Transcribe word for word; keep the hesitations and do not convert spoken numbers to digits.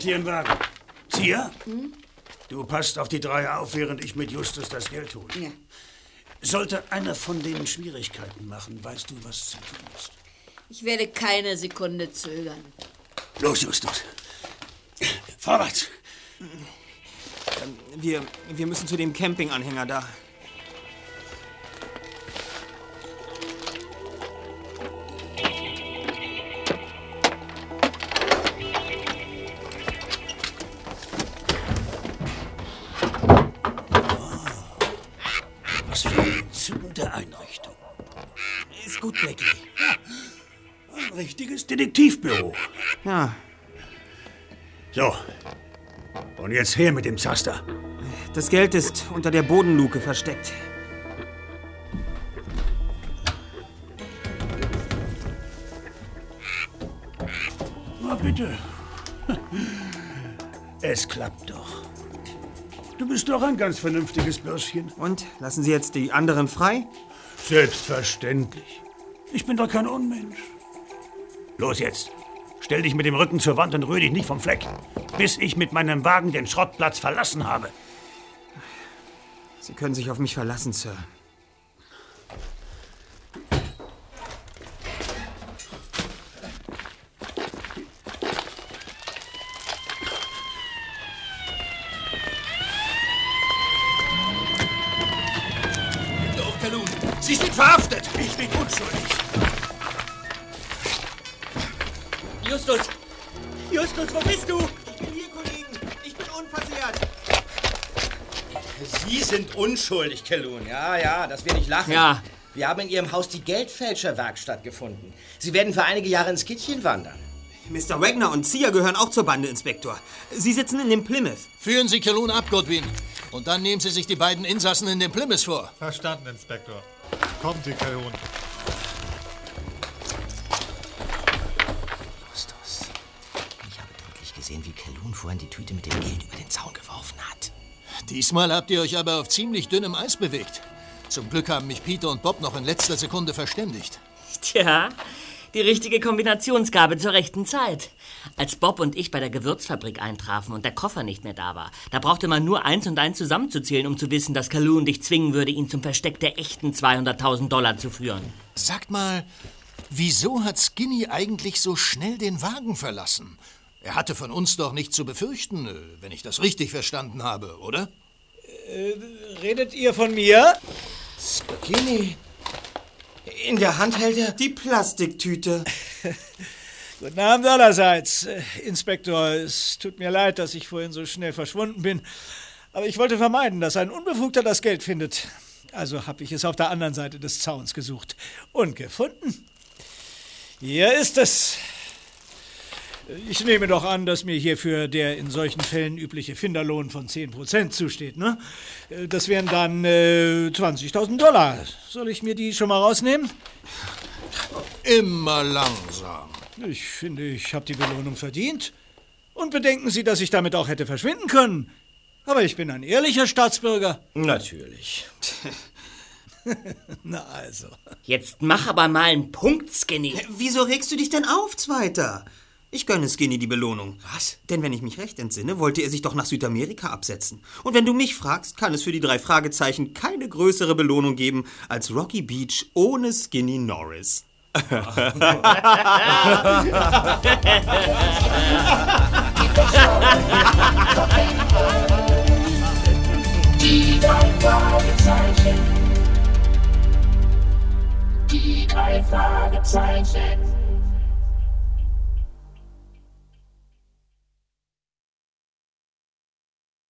Quartier im Wagen. Zia? Hm? Du passt auf die drei auf, während ich mit Justus das Geld hole. Ja. Sollte einer von denen Schwierigkeiten machen, weißt du, was zu tun ist. Ich werde keine Sekunde zögern. Los, Justus. Vorwärts. Wir, wir müssen zu dem Campinganhänger da. Was für eine entzückende Einrichtung. Ist gut, Blackie. Ja, ein richtiges Detektivbüro. Ja. So. Und jetzt her mit dem Zaster. Das Geld ist unter der Bodenluke versteckt. Na bitte. Es klappt doch. Du bist doch ein ganz vernünftiges Bürschchen. Und? Lassen Sie jetzt die anderen frei? Selbstverständlich. Ich bin doch kein Unmensch. Los jetzt. Stell dich mit dem Rücken zur Wand und rühr dich nicht vom Fleck, bis ich mit meinem Wagen den Schrottplatz verlassen habe. Sie können sich auf mich verlassen, Sir. Doch, Kalun, Sie sind verhaftet. Ich bin unschuldig. Justus! Justus, wo bist du? Ich bin hier, Kollegen. Ich bin unversehrt. Sie sind unschuldig, Kalun. Ja, ja, das will ich lachen. Ja. Wir haben in Ihrem Haus die Geldfälscherwerkstatt gefunden. Sie werden für einige Jahre ins Kittchen wandern. Mister Wagner und Zia gehören auch zur Bande, Inspektor. Sie sitzen in dem Plymouth. Führen Sie Kalun ab, Godwin. Und dann nehmen Sie sich die beiden Insassen in den Plymouth vor. Verstanden, Inspektor. Kommen Sie, Kalun. Justus, ich habe deutlich gesehen, wie Kalun vorhin die Tüte mit dem Geld über den Zaun geworfen hat. Diesmal habt ihr euch aber auf ziemlich dünnem Eis bewegt. Zum Glück haben mich Peter und Bob noch in letzter Sekunde verständigt. Tja, die richtige Kombinationsgabe zur rechten Zeit. Als Bob und ich bei der Gewürzfabrik eintrafen und der Koffer nicht mehr da war, da brauchte man nur eins und eins zusammenzuzählen, um zu wissen, dass Kalun dich zwingen würde, ihn zum Versteck der echten zweihunderttausend Dollar zu führen. Sagt mal, wieso hat Skinny eigentlich so schnell den Wagen verlassen? Er hatte von uns doch nichts zu befürchten, wenn ich das richtig verstanden habe, oder? Äh, redet ihr von mir? Skinny. In der Hand hält er die Plastiktüte. Guten Abend allerseits. Äh, Inspektor, es tut mir leid, dass ich vorhin so schnell verschwunden bin. Aber ich wollte vermeiden, dass ein Unbefugter das Geld findet. Also habe ich es auf der anderen Seite des Zauns gesucht. Und gefunden. Hier ist es. Ich nehme doch an, dass mir hierfür der in solchen Fällen übliche Finderlohn von zehn Prozent zusteht, ne? Das wären dann äh, zwanzigtausend Dollar. Soll ich mir die schon mal rausnehmen? Immer langsam. Ich finde, ich habe die Belohnung verdient. Und bedenken Sie, dass ich damit auch hätte verschwinden können. Aber ich bin ein ehrlicher Staatsbürger. Natürlich. Na also. Jetzt mach aber mal einen Punkt, Skinny. Wieso regst du dich denn auf, Zweiter? Ich gönne Skinny die Belohnung. Was? Denn wenn ich mich recht entsinne, wollte er sich doch nach Südamerika absetzen. Und wenn du mich fragst, kann es für die drei Fragezeichen keine größere Belohnung geben als Rocky Beach ohne Skinny Norris. Die drei Fragezeichen. Die drei Fragezeichen.